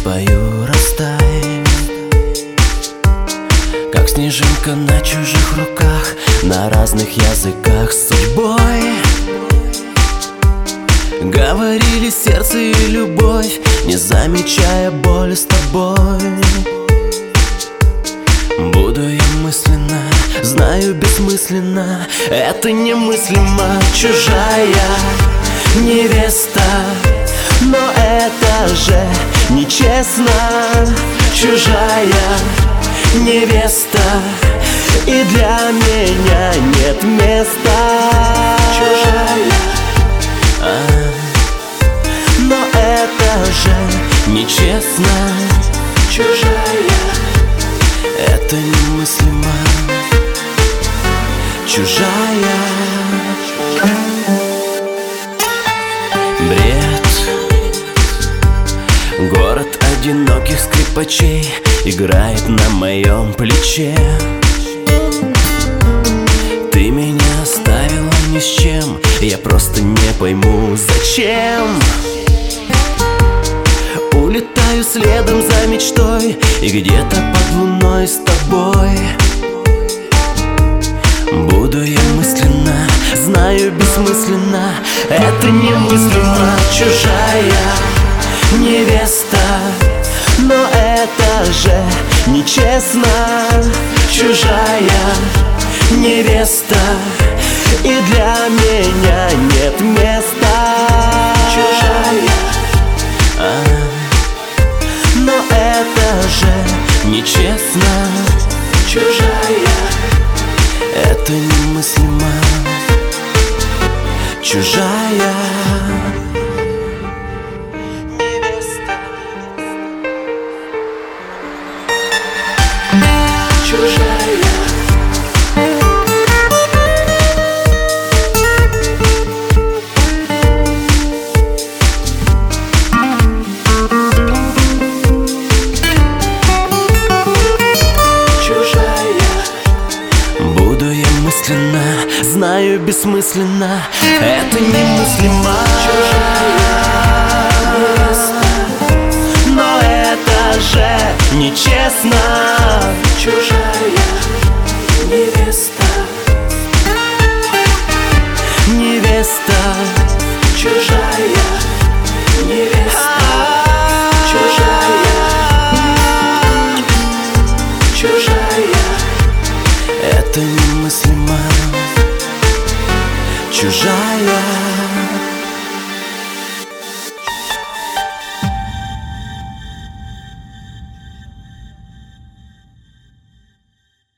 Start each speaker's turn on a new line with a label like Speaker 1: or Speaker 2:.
Speaker 1: спою, растай, как снежинка на чужих руках, на разных языках с судьбой. Говорили сердце и любовь, не замечая боли с тобой. Буду я мысленно, знаю бессмысленно, это немыслимо. Чужая невеста, но это же нечестно. Чужая невеста, и для меня нет места. Чужая, но это же нечестно. Чужая, это немыслимо. Чужая. Бред. Город одиноких скрипачей играет на моем плече. Ты меня оставила ни с чем, я просто не пойму, зачем. Улетаю следом за мечтой, и где-то под луной с тобой. Буду я мысленно, знаю бессмысленно, это немыслимо. Чужая невеста, но это же нечестно. Чужая невеста, и для меня нет места. Чужая, но это же нечестно. Чужая, это немыслимо. Чужая невеста. Чужая. Знаю бессмысленно, это немыслимо. Чужая невеста, но это же нечестно. Чужая невеста, невеста. Чужая.